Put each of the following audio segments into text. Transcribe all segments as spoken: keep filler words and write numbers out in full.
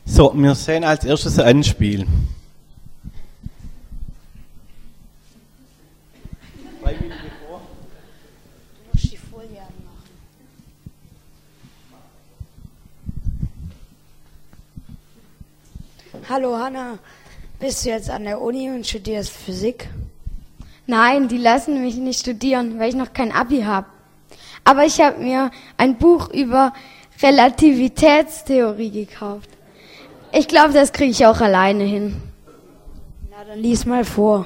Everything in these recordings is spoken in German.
So, wir sehen als erstes ein Spiel. Du musst die Folie anmachen. Hallo Hanna, bist du jetzt an der Uni und studierst Physik? Nein, die lassen mich nicht studieren, weil ich noch kein Abi habe. Aber ich habe mir ein Buch über Relativitätstheorie gekauft. Ich glaube, das kriege ich auch alleine hin. Na, dann lies mal vor.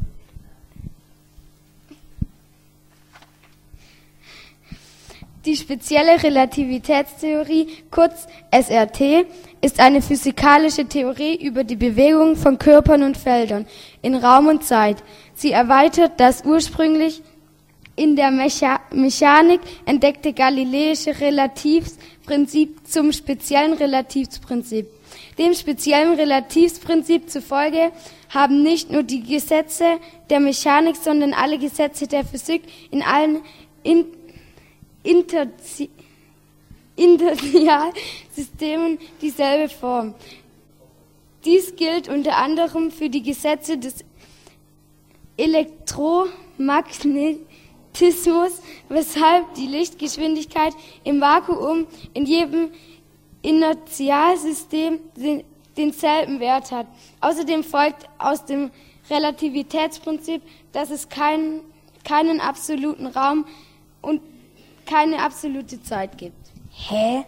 Die spezielle Relativitätstheorie, kurz S R T, ist eine physikalische Theorie über die Bewegung von Körpern und Feldern in Raum und Zeit. Sie erweitert das ursprünglich in der Mecha- Mechanik entdeckte galileische Relativprinzip zum speziellen Relativprinzip. Dem speziellen Relativprinzip zufolge haben nicht nur die Gesetze der Mechanik, sondern alle Gesetze der Physik in allen in Interzi- Inertialsystemen dieselbe Form. Dies gilt unter anderem für die Gesetze des Elektromagnetismus, weshalb die Lichtgeschwindigkeit im Vakuum in jedem Inertialsystem denselben Wert hat. Außerdem folgt aus dem Relativitätsprinzip, dass es keinen, keinen absoluten Raum und keine absolute Zeit gibt. Hä?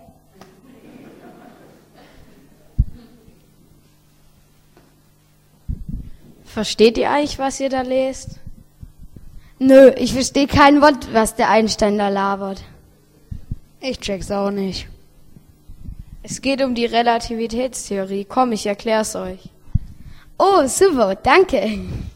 Versteht ihr eigentlich, was ihr da lest? Nö, ich verstehe kein Wort, was der Einstein da labert. Ich check's auch nicht. Es geht um die Relativitätstheorie. Komm, ich erklär's euch. Oh, super, danke.